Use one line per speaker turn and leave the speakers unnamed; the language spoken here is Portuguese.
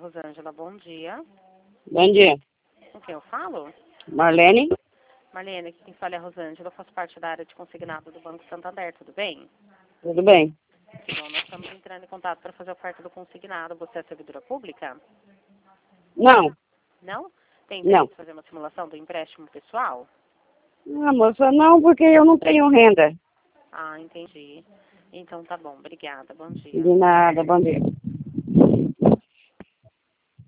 Rosângela, bom dia.
Bom dia.
Com quem eu falo?
Marlene?
Marlene, aqui quem fala é a Rosângela, eu faço parte da área de consignado do Banco Santander, tudo bem?
Tudo bem?
Bom, nós estamos entrando em contato para fazer a oferta do consignado. Você é servidora pública?
Não.
Não? Tem
Não.
interesse em fazer uma simulação do empréstimo pessoal?
Ah, moça, não, porque eu não tenho renda.
Ah, entendi. Então tá bom, obrigada, bom dia.
De nada, bom dia.